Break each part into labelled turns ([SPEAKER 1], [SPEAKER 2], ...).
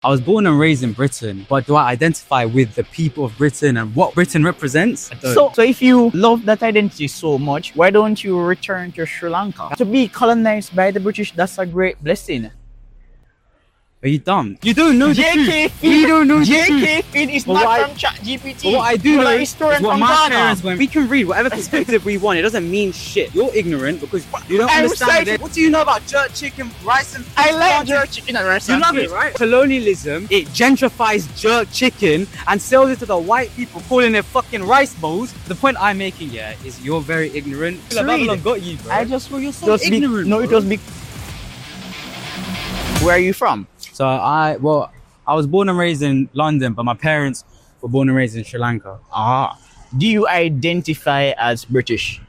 [SPEAKER 1] I was born and raised in Britain, but do I identify with the people of Britain and what Britain represents? I don't.
[SPEAKER 2] So if you love that identity so much, why don't you return to Sri Lanka? To be colonized by the British, that's a great blessing.
[SPEAKER 1] Are you dumb? You don't know the
[SPEAKER 2] JK
[SPEAKER 1] truth. You don't know the truth.
[SPEAKER 2] JK Feed is
[SPEAKER 1] But
[SPEAKER 2] not
[SPEAKER 1] what
[SPEAKER 2] from ChatGPT.
[SPEAKER 1] But what I do know
[SPEAKER 2] You're a
[SPEAKER 1] is
[SPEAKER 2] historian
[SPEAKER 1] what
[SPEAKER 2] from
[SPEAKER 1] my
[SPEAKER 2] Ghana.
[SPEAKER 1] parents went. We can read whatever perspective we want. It doesn't mean shit. You're ignorant because you don't
[SPEAKER 2] I'm
[SPEAKER 1] understand
[SPEAKER 2] excited.
[SPEAKER 1] it. What do you know about jerk chicken, rice and
[SPEAKER 2] I like
[SPEAKER 1] peas?
[SPEAKER 2] jerk chicken and rice.
[SPEAKER 1] You
[SPEAKER 2] and
[SPEAKER 1] love
[SPEAKER 2] peas.
[SPEAKER 1] it, right? Colonialism, it gentrifies jerk chicken and sells it to the white people, calling it fucking rice bowls. The point I'm making here is you're very ignorant.
[SPEAKER 2] Read.
[SPEAKER 1] Babylon got you, bro.
[SPEAKER 2] I just
[SPEAKER 1] you're so ignorant.
[SPEAKER 2] No,
[SPEAKER 1] bro.
[SPEAKER 2] it was big. Where are you from?
[SPEAKER 1] So I was born and raised in London, but my parents were born and raised in Sri Lanka.
[SPEAKER 2] Ah. Do you identify as British?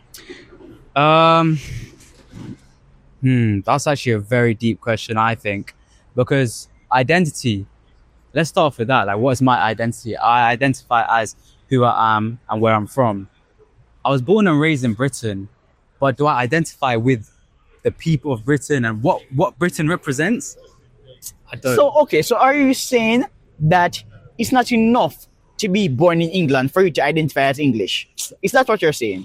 [SPEAKER 1] That's actually a very deep question, I think, because identity. Let's start off with that. Like, what is my identity? I identify as who I am and where I'm from. I was born and raised in Britain, but do I identify with the people of Britain and what Britain represents? I don't.
[SPEAKER 2] So are you saying that it's not enough to be born in England for you to identify as English? Is that what you're saying?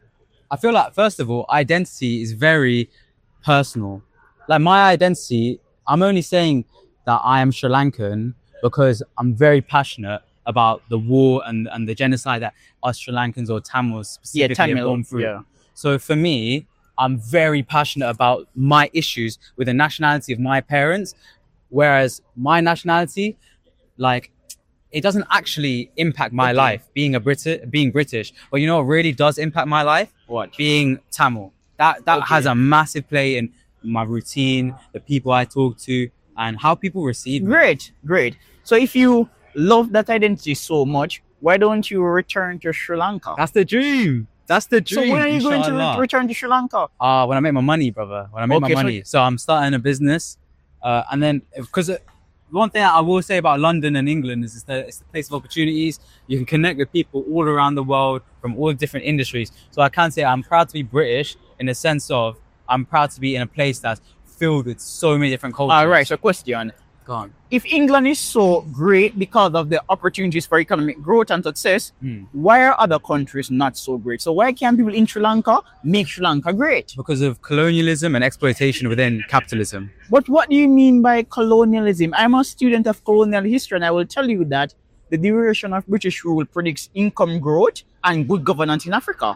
[SPEAKER 1] I feel like, first of all, identity is very personal. Like, my identity, I'm only saying that I am Sri Lankan because I'm very passionate about the war and the genocide that us Sri Lankans or Tamils specifically have gone through.
[SPEAKER 2] Yeah.
[SPEAKER 1] So for me, I'm very passionate about my issues with the nationality of my parents, whereas my nationality, like, it doesn't actually impact my life being British. But you know what really does impact my life?
[SPEAKER 2] What?
[SPEAKER 1] Being Tamil. That has a massive play in my routine, the people I talk to, and how people receive me.
[SPEAKER 2] Great. So if you love that identity so much, why don't you return to Sri Lanka?
[SPEAKER 1] That's the dream. That's the dream.
[SPEAKER 2] So when are you going to
[SPEAKER 1] inshallah.
[SPEAKER 2] return to Sri Lanka?
[SPEAKER 1] When I make my money, brother. When I make my money. So I'm starting a business. And then, because one thing I will say about London and England is it's the place of opportunities. You can connect with people all around the world from all different industries. So I can say I'm proud to be British in the sense of I'm proud to be in a place that's filled with so many different cultures.
[SPEAKER 2] All right, so question.
[SPEAKER 1] Go on.
[SPEAKER 2] If England is so great because of the opportunities for economic growth and success, why are other countries not so great? So why can't people in Sri Lanka make Sri Lanka great?
[SPEAKER 1] Because of colonialism and exploitation within capitalism.
[SPEAKER 2] But what do you mean by colonialism? I'm a student of colonial history, and I will tell you that the duration of British rule predicts income growth and good governance in Africa.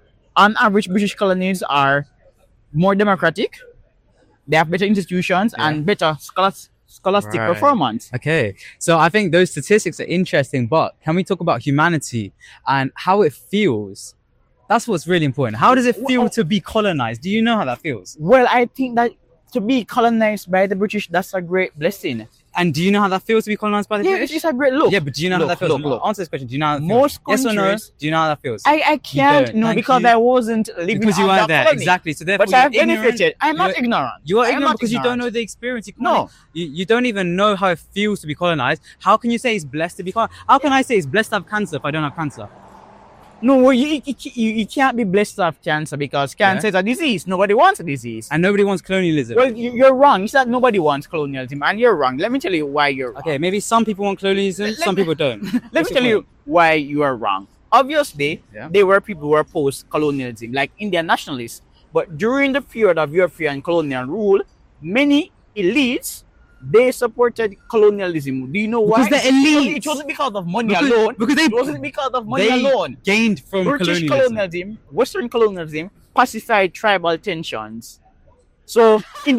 [SPEAKER 2] On average, British colonies are more democratic, they have better institutions and better scholastic performance.
[SPEAKER 1] Okay, so I think those statistics are interesting, but can we talk about humanity and how it feels? That's what's really important. How does it feel to be colonized? Do you know how that feels?
[SPEAKER 2] Well, I think that to be colonized by the British, that's a great blessing.
[SPEAKER 1] And do you know how that feels to be colonized by the British?
[SPEAKER 2] It's a great look.
[SPEAKER 1] Yeah, but do you know how that feels?
[SPEAKER 2] Look.
[SPEAKER 1] Answer this question. Do you know how that
[SPEAKER 2] Most
[SPEAKER 1] feels? Yes or no?
[SPEAKER 2] countries-
[SPEAKER 1] Do you know how that feels?
[SPEAKER 2] I can't know
[SPEAKER 1] Thank
[SPEAKER 2] because
[SPEAKER 1] you.
[SPEAKER 2] I wasn't living
[SPEAKER 1] Because you
[SPEAKER 2] on
[SPEAKER 1] weren't
[SPEAKER 2] that
[SPEAKER 1] there.
[SPEAKER 2] colony.
[SPEAKER 1] Exactly. So therefore,
[SPEAKER 2] But I've
[SPEAKER 1] you're ignorant.
[SPEAKER 2] benefited. I'm not ignorant.
[SPEAKER 1] You are
[SPEAKER 2] I'm
[SPEAKER 1] ignorant
[SPEAKER 2] not
[SPEAKER 1] because you don't
[SPEAKER 2] ignorant.
[SPEAKER 1] know the experience.
[SPEAKER 2] No.
[SPEAKER 1] You don't even know how it feels to be colonized. How can you say it's blessed to be colonized? How can I say it's blessed to have cancer if I don't have cancer?
[SPEAKER 2] No, well, you can't be blessed to have cancer because cancer is a disease. Nobody wants a disease.
[SPEAKER 1] And nobody wants colonialism.
[SPEAKER 2] Well, you're wrong. It's that nobody wants colonialism, and you're wrong. Let me tell you why you're wrong.
[SPEAKER 1] Okay, maybe some people want colonialism, some people don't.
[SPEAKER 2] Let me tell you why you are wrong. Obviously, there were people who were post-colonialism, like Indian nationalists. But during the period of European colonial rule, many elites, they supported colonialism. Do you know why?
[SPEAKER 1] Because the elites.
[SPEAKER 2] It wasn't because of money alone. It wasn't because of money alone.
[SPEAKER 1] Gained from
[SPEAKER 2] British
[SPEAKER 1] colonialism.
[SPEAKER 2] Western colonialism, pacified tribal tensions. So, in the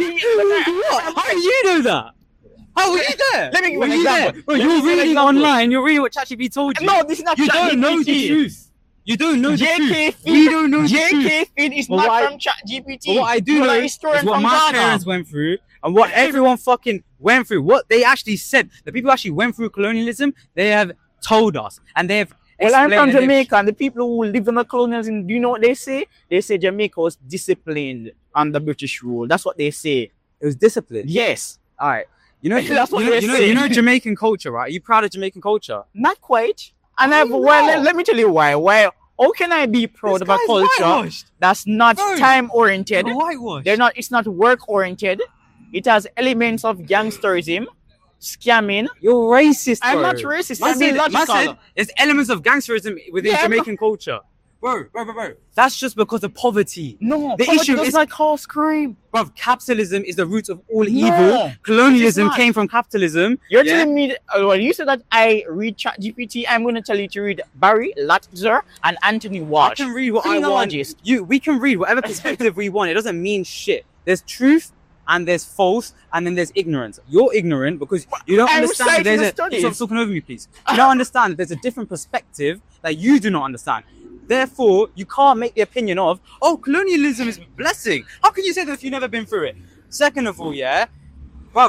[SPEAKER 1] How do you know that? How were you there?
[SPEAKER 2] Let me give you
[SPEAKER 1] Were
[SPEAKER 2] an
[SPEAKER 1] you
[SPEAKER 2] example.
[SPEAKER 1] there? Bro, you're reading online. You're reading what ChatGPT told you.
[SPEAKER 2] No, this is not
[SPEAKER 1] You don't know the
[SPEAKER 2] ChatGPT.
[SPEAKER 1] truth. You don't know the
[SPEAKER 2] JK
[SPEAKER 1] truth. We don't know the
[SPEAKER 2] JK
[SPEAKER 1] truth.
[SPEAKER 2] Feed is
[SPEAKER 1] But
[SPEAKER 2] not
[SPEAKER 1] what
[SPEAKER 2] from ChatGPT.
[SPEAKER 1] But what I do
[SPEAKER 2] You're
[SPEAKER 1] know
[SPEAKER 2] a
[SPEAKER 1] is
[SPEAKER 2] historian
[SPEAKER 1] what
[SPEAKER 2] from
[SPEAKER 1] my
[SPEAKER 2] Ghana.
[SPEAKER 1] parents went through and what everyone fucking went through. What they actually said. The people who actually went through colonialism, they have told us. And they have
[SPEAKER 2] Well, I'm
[SPEAKER 1] explained
[SPEAKER 2] from
[SPEAKER 1] and they've-
[SPEAKER 2] Jamaica, and the people who live under colonialism, do you know what they say? They say Jamaica was disciplined under British rule. That's what they say.
[SPEAKER 1] It was disciplined.
[SPEAKER 2] Yes.
[SPEAKER 1] All right. You know,
[SPEAKER 2] That's what they say.
[SPEAKER 1] you know Jamaican culture, right? Are you proud of Jamaican culture?
[SPEAKER 2] Not quite. And
[SPEAKER 1] Oh,
[SPEAKER 2] let me tell you why. Why? How can I be proud of a culture that's not
[SPEAKER 1] Bro.
[SPEAKER 2] time oriented?
[SPEAKER 1] Whitewash.
[SPEAKER 2] It's not work oriented. It has elements of gangsterism. scamming.
[SPEAKER 1] You're racist, bro.
[SPEAKER 2] I'm not racist.
[SPEAKER 1] Man
[SPEAKER 2] I'm being
[SPEAKER 1] said,
[SPEAKER 2] logical.
[SPEAKER 1] there's elements of gangsterism within
[SPEAKER 2] Yeah,
[SPEAKER 1] Jamaican culture. Bro. That's just because of poverty.
[SPEAKER 2] No,
[SPEAKER 1] The
[SPEAKER 2] poverty
[SPEAKER 1] issue
[SPEAKER 2] does
[SPEAKER 1] is,
[SPEAKER 2] not cause crime.
[SPEAKER 1] bro, capitalism is the root of all
[SPEAKER 2] No,
[SPEAKER 1] evil. Colonialism
[SPEAKER 2] it is not.
[SPEAKER 1] came from capitalism.
[SPEAKER 2] You're
[SPEAKER 1] yeah?
[SPEAKER 2] telling me when you said that I read ChatGPT, I'm going to tell you to read Barry Latzer and Anthony
[SPEAKER 1] I
[SPEAKER 2] Walsh.
[SPEAKER 1] can read what I want.
[SPEAKER 2] Criminologist.
[SPEAKER 1] We can read whatever perspective we want. It doesn't mean shit. There's truth and there's false and then there's ignorance. You're ignorant because you don't
[SPEAKER 2] I'm
[SPEAKER 1] understand that
[SPEAKER 2] citing
[SPEAKER 1] there's
[SPEAKER 2] the
[SPEAKER 1] a...
[SPEAKER 2] studies.
[SPEAKER 1] Stop talking over me, please. You don't understand that there's a different perspective that you do not understand. Therefore, you can't make the opinion of, oh, colonialism is a blessing. How can you say that if you've never been through it? Second of all, yeah, bro,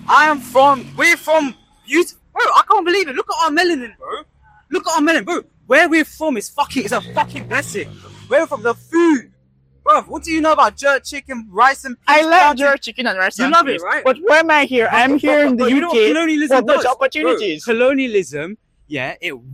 [SPEAKER 1] we're from beautiful... Bro, I can't believe it. Look at our melanin, bro. Look at our melanin, bro. Where we're from is it's a fucking blessing. We're from the food. Bro, what do you know about jerk chicken, rice and peas?
[SPEAKER 2] I love jerk chicken and rice.
[SPEAKER 1] You
[SPEAKER 2] and
[SPEAKER 1] love
[SPEAKER 2] peas.
[SPEAKER 1] it, right?
[SPEAKER 2] But why am I here? I'm here in the
[SPEAKER 1] You know what
[SPEAKER 2] UK
[SPEAKER 1] colonialism
[SPEAKER 2] for those
[SPEAKER 1] does?
[SPEAKER 2] opportunities.
[SPEAKER 1] Bro, colonialism, yeah,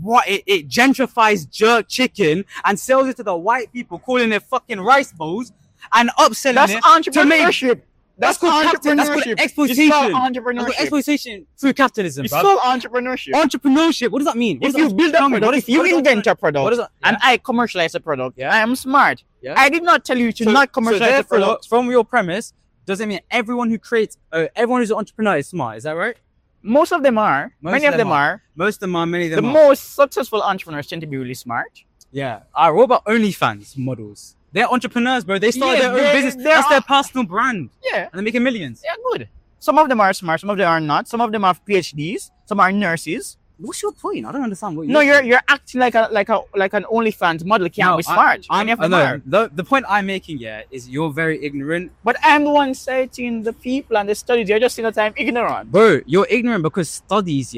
[SPEAKER 1] it gentrifies jerk chicken and sells it to the white people, calling it fucking rice bowls and upselling
[SPEAKER 2] That's
[SPEAKER 1] it
[SPEAKER 2] entrepreneurship.
[SPEAKER 1] That's called
[SPEAKER 2] entrepreneurship.
[SPEAKER 1] That's called exploitation.
[SPEAKER 2] It's called
[SPEAKER 1] That's called
[SPEAKER 2] entrepreneurship.
[SPEAKER 1] exploitation through capitalism,
[SPEAKER 2] It's
[SPEAKER 1] bruv.
[SPEAKER 2] called entrepreneurship.
[SPEAKER 1] Entrepreneurship. What does that mean? What
[SPEAKER 2] If
[SPEAKER 1] does
[SPEAKER 2] you
[SPEAKER 1] that-
[SPEAKER 2] build a
[SPEAKER 1] tell me,
[SPEAKER 2] product,
[SPEAKER 1] what
[SPEAKER 2] if
[SPEAKER 1] is-
[SPEAKER 2] you
[SPEAKER 1] what does that-
[SPEAKER 2] invent a
[SPEAKER 1] what
[SPEAKER 2] product
[SPEAKER 1] is that?
[SPEAKER 2] and I commercialize a product,
[SPEAKER 1] Yeah.
[SPEAKER 2] I am smart.
[SPEAKER 1] Yeah.
[SPEAKER 2] I did not tell you to not commercialize the
[SPEAKER 1] therefore,
[SPEAKER 2] product.
[SPEAKER 1] from your premise, does it mean everyone who creates, everyone who's an entrepreneur is smart? Is that right?
[SPEAKER 2] Most of them are. Many of them are.
[SPEAKER 1] Most of them are. Many of
[SPEAKER 2] The
[SPEAKER 1] them are.
[SPEAKER 2] most successful entrepreneurs tend to be really smart.
[SPEAKER 1] Yeah. All right. What about OnlyFans models? They're entrepreneurs, bro. They started
[SPEAKER 2] Yeah,
[SPEAKER 1] their own business.
[SPEAKER 2] they're
[SPEAKER 1] That's their personal brand,
[SPEAKER 2] Yeah,
[SPEAKER 1] and they're making millions.
[SPEAKER 2] they're good. Some of them are smart. Some of them are not. Some of them have PhDs. Some are nurses.
[SPEAKER 1] What's your point? I don't understand what
[SPEAKER 2] No, you're acting like an OnlyFans model. Can't be smart. Many of them are.
[SPEAKER 1] The point I'm making, yeah, is you're very ignorant.
[SPEAKER 2] But I'm the one citing the people and the studies. You're just saying that I'm ignorant.
[SPEAKER 1] Bro, you're ignorant because studies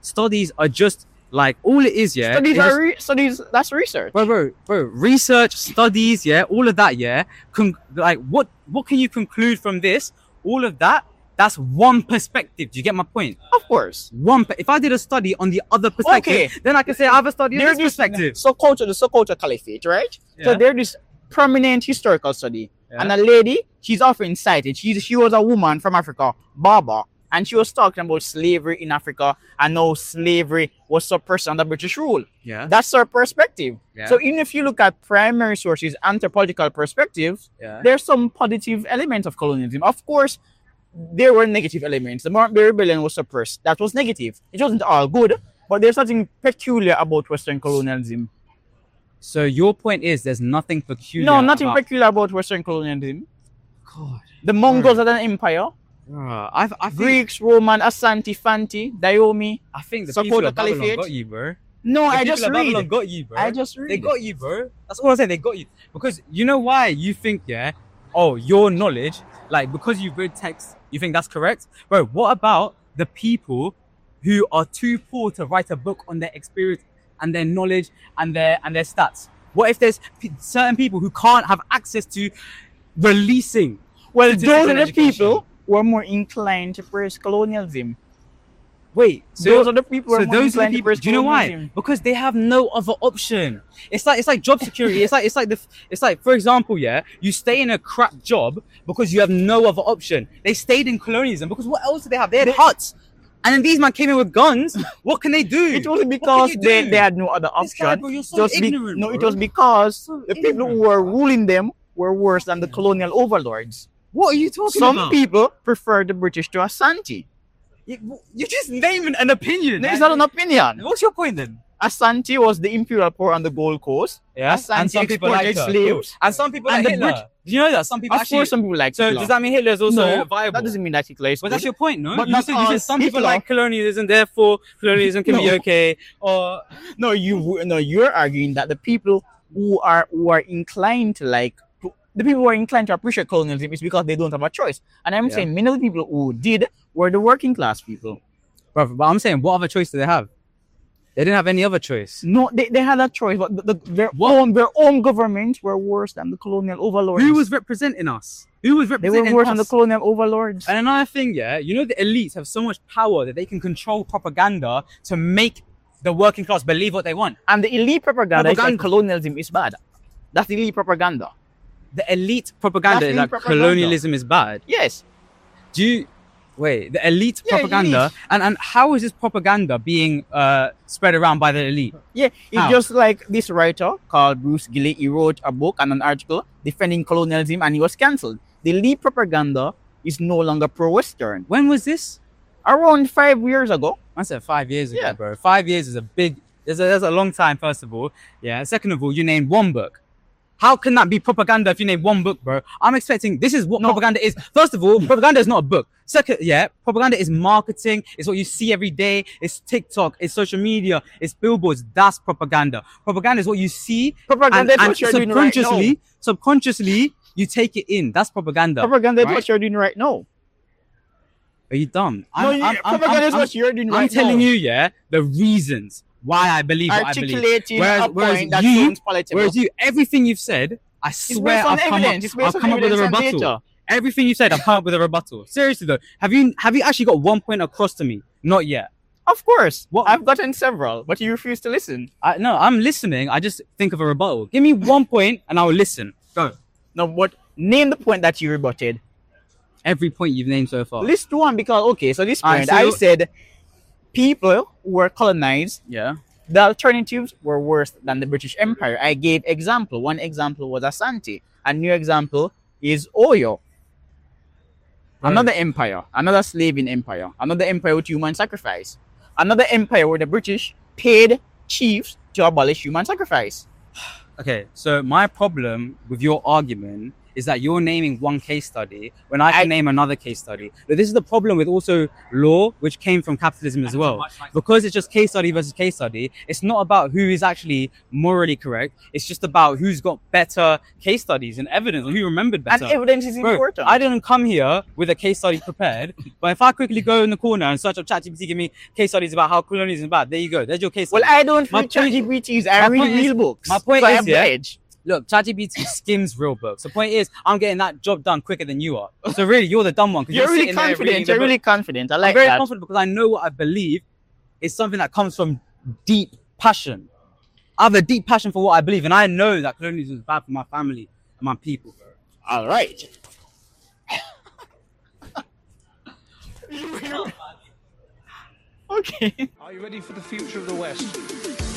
[SPEAKER 1] are just like all it is, yeah.
[SPEAKER 2] Studies
[SPEAKER 1] is just-
[SPEAKER 2] are studies. That's research.
[SPEAKER 1] bro, research, studies, yeah, all of that, yeah. What can you conclude from this? All of that, that's one perspective. Do you get my point?
[SPEAKER 2] Of course.
[SPEAKER 1] If I did a study on the other perspective,
[SPEAKER 2] Okay.
[SPEAKER 1] then I can say I have a study on
[SPEAKER 2] There's
[SPEAKER 1] this perspective.
[SPEAKER 2] the Sokoto Caliphate, right? So
[SPEAKER 1] Yeah.
[SPEAKER 2] there's this prominent historical study,
[SPEAKER 1] Yeah.
[SPEAKER 2] and a lady, she's often cited. She was a woman from Africa, Baba, and she was talking about slavery in Africa and how slavery was suppressed under British rule.
[SPEAKER 1] Yeah.
[SPEAKER 2] That's her perspective.
[SPEAKER 1] Yeah.
[SPEAKER 2] So even if you look at primary sources, anthropological perspectives,
[SPEAKER 1] Yeah.
[SPEAKER 2] there's some positive elements of colonialism. Of course, there were negative elements. The Morant Bay Rebellion was suppressed. That was negative. It wasn't all good, but there's something peculiar about Western colonialism.
[SPEAKER 1] So your point is there's nothing peculiar.
[SPEAKER 2] No, nothing
[SPEAKER 1] about...
[SPEAKER 2] peculiar about Western colonialism.
[SPEAKER 1] God.
[SPEAKER 2] The Mongols had an empire.
[SPEAKER 1] I think
[SPEAKER 2] Greeks, Roman, Asante, Fanti, Dahomey.
[SPEAKER 1] I think the
[SPEAKER 2] Sokoto
[SPEAKER 1] people of Babylon
[SPEAKER 2] Caliphate.
[SPEAKER 1] got you, bro.
[SPEAKER 2] No,
[SPEAKER 1] The
[SPEAKER 2] I
[SPEAKER 1] people
[SPEAKER 2] just
[SPEAKER 1] of Babylon
[SPEAKER 2] read.
[SPEAKER 1] got you, bro.
[SPEAKER 2] I just read.
[SPEAKER 1] They got you, bro. That's all I'm saying. They got you because you know why you think, yeah. Oh, your knowledge, like because you've read text, you think that's correct, bro. What about the people who are too poor to write a book on their experience and their knowledge and their stats? What if there's certain people who can't have access to releasing?
[SPEAKER 2] Well,
[SPEAKER 1] statistics
[SPEAKER 2] those
[SPEAKER 1] on
[SPEAKER 2] are the
[SPEAKER 1] education?
[SPEAKER 2] people who are more inclined to praise colonialism.
[SPEAKER 1] Wait,
[SPEAKER 2] Those are the people who
[SPEAKER 1] So
[SPEAKER 2] are more
[SPEAKER 1] those are the
[SPEAKER 2] inclined to
[SPEAKER 1] people.
[SPEAKER 2] praise
[SPEAKER 1] Do you know why?
[SPEAKER 2] colonialism.
[SPEAKER 1] Because they have no other option. It's like job security. it's like for example, yeah, you stay in a crap job because you have no other option. They stayed in colonialism because what else did they have? They had huts, and then these men came in with guns. What can they do?
[SPEAKER 2] It wasn't
[SPEAKER 1] What
[SPEAKER 2] because
[SPEAKER 1] can you
[SPEAKER 2] they
[SPEAKER 1] do?
[SPEAKER 2] had no other
[SPEAKER 1] This guy,
[SPEAKER 2] option.
[SPEAKER 1] bro, you're so
[SPEAKER 2] Just
[SPEAKER 1] ignorant,
[SPEAKER 2] no,
[SPEAKER 1] bro.
[SPEAKER 2] it was because
[SPEAKER 1] So
[SPEAKER 2] the people who
[SPEAKER 1] ignorant.
[SPEAKER 2] were ruling them were worse than the colonial overlords.
[SPEAKER 1] What are you talking
[SPEAKER 2] Some
[SPEAKER 1] about?
[SPEAKER 2] people prefer the British to Asante.
[SPEAKER 1] You're just naming an opinion.
[SPEAKER 2] It's not an opinion.
[SPEAKER 1] What's your point then?
[SPEAKER 2] Asante was the imperial power on the Gold Coast.
[SPEAKER 1] Yeah,
[SPEAKER 2] Asante
[SPEAKER 1] and some people like
[SPEAKER 2] exported slaves.
[SPEAKER 1] and some people
[SPEAKER 2] And
[SPEAKER 1] like
[SPEAKER 2] the
[SPEAKER 1] Hitler.
[SPEAKER 2] Brit-
[SPEAKER 1] Do you know that some people
[SPEAKER 2] Of
[SPEAKER 1] actually?
[SPEAKER 2] course, some people like
[SPEAKER 1] So
[SPEAKER 2] Hitler.
[SPEAKER 1] does that mean Hitler is also
[SPEAKER 2] No,
[SPEAKER 1] viable?
[SPEAKER 2] that doesn't mean that Hitler is
[SPEAKER 1] But
[SPEAKER 2] good.
[SPEAKER 1] that's your point, no?
[SPEAKER 2] But
[SPEAKER 1] you
[SPEAKER 2] not
[SPEAKER 1] said
[SPEAKER 2] all
[SPEAKER 1] some people
[SPEAKER 2] Hitler.
[SPEAKER 1] like colonialism, therefore colonialism can be
[SPEAKER 2] No.
[SPEAKER 1] okay. Or
[SPEAKER 2] No, you're arguing that the people who are inclined to the people who are inclined to appreciate colonialism is because they don't have a choice. And I'm
[SPEAKER 1] Yeah.
[SPEAKER 2] saying many of the people who did were the working class people.
[SPEAKER 1] but I'm saying, what other choice do they have? They didn't have any other choice.
[SPEAKER 2] No, they had a choice, but their own governments were worse than the colonial overlords.
[SPEAKER 1] Who was representing us? Who was
[SPEAKER 2] They
[SPEAKER 1] representing
[SPEAKER 2] were worse than the
[SPEAKER 1] us?
[SPEAKER 2] colonial overlords.
[SPEAKER 1] And another thing, yeah, you know the elites have so much power that they can control propaganda to make the working class believe what they want.
[SPEAKER 2] And the elite propaganda is like
[SPEAKER 1] Propaganda.
[SPEAKER 2] colonialism is bad. That's the elite propaganda.
[SPEAKER 1] The elite propaganda
[SPEAKER 2] That's
[SPEAKER 1] is
[SPEAKER 2] elite
[SPEAKER 1] like
[SPEAKER 2] propaganda.
[SPEAKER 1] colonialism is bad.
[SPEAKER 2] Yes.
[SPEAKER 1] Do you Wait, the elite
[SPEAKER 2] Yeah,
[SPEAKER 1] propaganda,
[SPEAKER 2] elite.
[SPEAKER 1] and how is this propaganda being spread around by the elite?
[SPEAKER 2] Yeah, it's
[SPEAKER 1] How?
[SPEAKER 2] just like this writer called Bruce Gilley. He wrote a book and an article defending colonialism, and he was cancelled. The elite propaganda is no longer pro-Western.
[SPEAKER 1] When was this?
[SPEAKER 2] Around 5 years ago.
[SPEAKER 1] I said 5 years ago,
[SPEAKER 2] Yeah.
[SPEAKER 1] bro. 5 years is a big. There's a long time. First of all, yeah. Second of all, you named one book. How can that be propaganda if you name one book, bro? I'm expecting this is what
[SPEAKER 2] No.
[SPEAKER 1] propaganda is. First of all, propaganda is not a book. Second, yeah, propaganda is marketing. It's what you see every day. It's TikTok. It's social media. It's billboards. That's propaganda. Propaganda is what you see.
[SPEAKER 2] Propaganda is
[SPEAKER 1] and
[SPEAKER 2] what you're doing right now.
[SPEAKER 1] subconsciously, you take it in. That's propaganda.
[SPEAKER 2] Propaganda is
[SPEAKER 1] right?
[SPEAKER 2] what you're doing right now.
[SPEAKER 1] Are you dumb?
[SPEAKER 2] Propaganda is what you're doing right now.
[SPEAKER 1] I'm telling you, yeah, the reasons why I believe what I believe.
[SPEAKER 2] Articulating a point that
[SPEAKER 1] you,
[SPEAKER 2] sounds palatable.
[SPEAKER 1] whereas you, everything you've said, I
[SPEAKER 2] It's
[SPEAKER 1] swear
[SPEAKER 2] based on
[SPEAKER 1] I've come
[SPEAKER 2] evidence. It's
[SPEAKER 1] up,
[SPEAKER 2] based
[SPEAKER 1] I've
[SPEAKER 2] on
[SPEAKER 1] come up with a
[SPEAKER 2] evidence and
[SPEAKER 1] rebuttal.
[SPEAKER 2] data.
[SPEAKER 1] Everything you said, I've come up with a rebuttal. Seriously though, have you actually got one point across to me? Not yet.
[SPEAKER 2] Of course.
[SPEAKER 1] What-
[SPEAKER 2] I've gotten several, but you refuse to listen.
[SPEAKER 1] No, I'm listening. I just think of a rebuttal. Give me 1 point and I will listen. Go.
[SPEAKER 2] Now, what? Name the point that you rebutted.
[SPEAKER 1] Every point you've named so far.
[SPEAKER 2] List one, because okay, so this
[SPEAKER 1] Alright,
[SPEAKER 2] point
[SPEAKER 1] so
[SPEAKER 2] I
[SPEAKER 1] you-
[SPEAKER 2] said people who were colonized,
[SPEAKER 1] Yeah.
[SPEAKER 2] the alternatives were worse than the British Empire. I gave example. One example was Asante. A new example is Oyo.
[SPEAKER 1] Right.
[SPEAKER 2] Another empire, another slaving empire, another empire with human sacrifice, another empire where the British paid chiefs to abolish human sacrifice.
[SPEAKER 1] Okay, so my problem with your argument is that you're naming one case study when I can name another case study. But this is the problem with also law, which came from capitalism as well. Because it's just case study versus case study, it's not about who is actually morally correct. It's just about who's got better case studies and evidence, or who remembered better.
[SPEAKER 2] And evidence is
[SPEAKER 1] Bro,
[SPEAKER 2] important.
[SPEAKER 1] I didn't come here with a case study prepared, but if I quickly go in the corner and search up ChatGPT, give me case studies about how colonialism is bad, there you go. There's your case
[SPEAKER 2] Well,
[SPEAKER 1] study.
[SPEAKER 2] I don't
[SPEAKER 1] My
[SPEAKER 2] read
[SPEAKER 1] point-
[SPEAKER 2] ChatGPTs. I
[SPEAKER 1] my
[SPEAKER 2] read
[SPEAKER 1] point is-
[SPEAKER 2] real books.
[SPEAKER 1] my point
[SPEAKER 2] so
[SPEAKER 1] is,
[SPEAKER 2] I'm
[SPEAKER 1] yeah,
[SPEAKER 2] edge.
[SPEAKER 1] Look, ChatGPT skims real books. The point is, I'm getting that job done quicker than you are. So really, you're the dumb one. 'Cause
[SPEAKER 2] You're really
[SPEAKER 1] sitting there reading
[SPEAKER 2] confident.
[SPEAKER 1] the
[SPEAKER 2] You're
[SPEAKER 1] book.
[SPEAKER 2] really confident. I
[SPEAKER 1] I'm
[SPEAKER 2] like
[SPEAKER 1] very
[SPEAKER 2] that.
[SPEAKER 1] confident because I know what I believe is something that comes from deep passion. I have a deep passion for what I believe, and I know that colonialism is bad for my family and my people.
[SPEAKER 2] All right. Okay.
[SPEAKER 3] Are you ready for the future of the West?